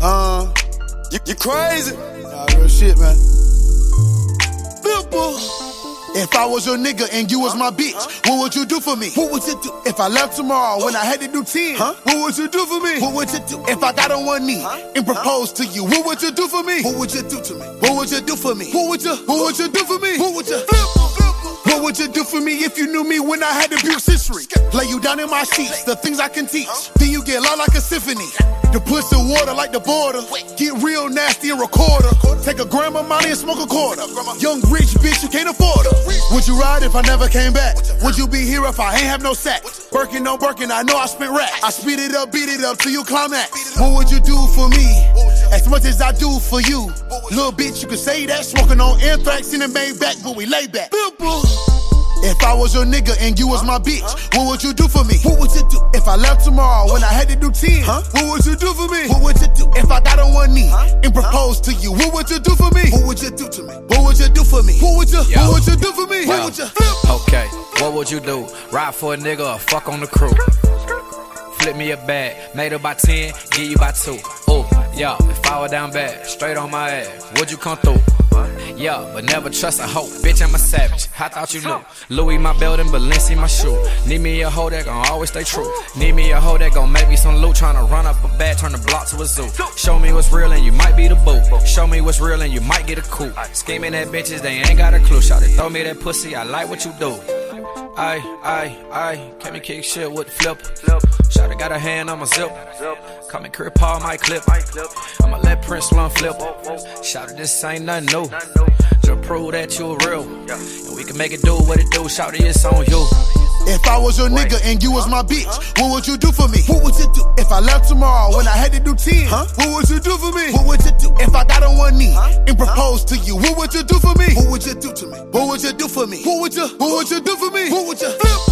You crazy? Nah, real shit, man. If I was your nigga and you was my bitch, what would you do for me? What would you do? If I left tomorrow when I had to do 10, what would you do for me? What would you do? If I got on one knee and proposed to you, what would you do for me? What would you do to me? What would you do for me? What would you do for me? What would you What would you do for me if you knew me when I had to build history? Lay you down in my sheets, the things I can teach. Then you get loud like a symphony. The pussy water like the border. Get real nasty and record her. Take a gram of money and smoke a quarter. Young rich bitch, you can't afford her. Would you ride if I never came back? Would you be here if I ain't have no sack? Birkin on Birkin, I know I spent racks. I speed it up, beat it up till you climax. What would you do for me? As much as I do for you. Little bitch, you can say that. Smoking on anthrax in the main back, but we lay back. If I was your nigga and you was my bitch, what would you do for me? What would you do? If I left tomorrow when I had to do 10, what would you do for me? What would you do? If I got on one knee and proposed to you, what would you do for me? What would you do to me? What would you do for me? What would you do for me? What would you Okay, what would you do? Ride for a nigga or fuck on the crew? Flip me a bag, made her by 10, give you by 2. Ooh, yeah, if I were down bad, straight on my ass, would you come through? Yeah, but never trust a hoe. Bitch, I'm a savage. I thought you knew. Louis my belt and Balenci my shoe. Need me a hoe that gon' always stay true. Need me a hoe that gon' make me some loot. Tryna run up a bag, turn the block to a zoo. Show me what's real and you might be the boo. Show me what's real and you might get a coup. Scheming at bitches, they ain't got a clue. Shawty, throw me that pussy, I like what you do. Can me kick shit with the flip. Shawty got her hand on my zip. Call me Crip Paul, my clip. I'ma let Prince Slum flip. Shawty, this ain't nothing new. Just prove that you real. And we can make it do what it do. Shawty, it's on you. If I was your nigga and you was my bitch, what would you do for me? What would you do? If I left tomorrow when I had to do 10, what would you do for me? What would you do? If I got on one knee and proposed to you, what would you do for me? What would you do to me? What would you do for me? What would you do for me? What would you